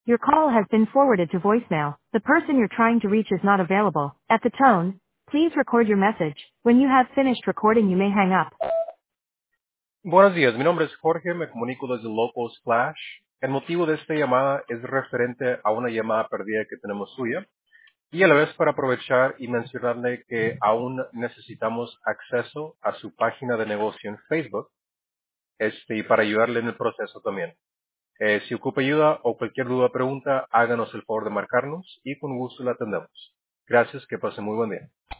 Your call has been forwarded to voicemail. The person you're trying to reach is not available. At the tone, please record your message. When you have finished recording, you may hang up. Buenos días, mi nombre es Jorge, me comunico desde Local Splash. El motivo de esta llamada es referente a una llamada perdida que tenemos suya y a la vez para aprovechar y mencionarle que aún necesitamos acceso a su página de negocio en Facebook y para ayudarle en el proceso también. Si ocupa ayuda o cualquier duda o pregunta, háganos el favor de marcarnos y con gusto la atendemos. Gracias, que pase muy buen día.